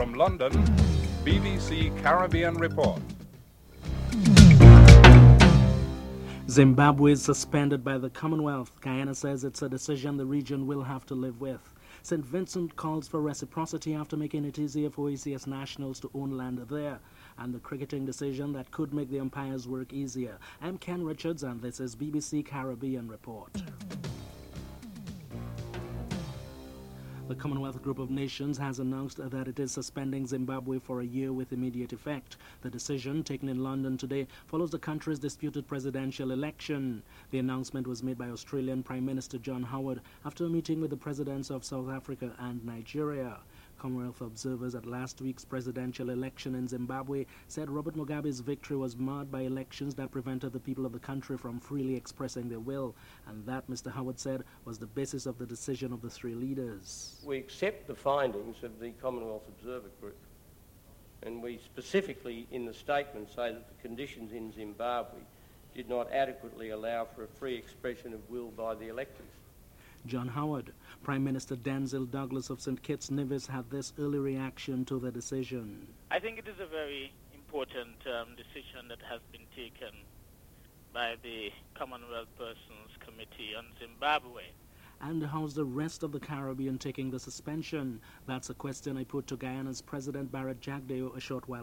From London, BBC Caribbean Report. Zimbabwe is suspended by the Commonwealth. Guyana says it's a decision the region will have to live with. St. Vincent calls for reciprocity after making it easier for ECS nationals to own land there. And the cricketing decision that could make the umpires work easier. I'm Ken Richards and this is BBC Caribbean Report. The Commonwealth Group of Nations has announced that it is suspending Zimbabwe for a year with immediate effect. The decision, taken in London today, follows the country's disputed presidential election. The announcement was made by Australian Prime Minister John Howard after a meeting with the presidents of South Africa and Nigeria. Commonwealth observers at last week's presidential election in Zimbabwe said Robert Mugabe's victory was marred by elections that prevented the people of the country from freely expressing their will, and that, Mr. Howard said, was the basis of the decision of the three leaders. We accept the findings of the Commonwealth Observer Group, and we specifically in the statement say that the conditions in Zimbabwe did not adequately allow for a free expression of will by the electors. John Howard. Prime Minister Denzil Douglas of St. Kitts Nevis had this early reaction to the decision. I think it is a very important decision that has been taken by the Commonwealth Persons Committee on Zimbabwe. And how's the rest of the Caribbean taking the suspension? That's a question I put to Guyana's President Barrett Jagdeo a short while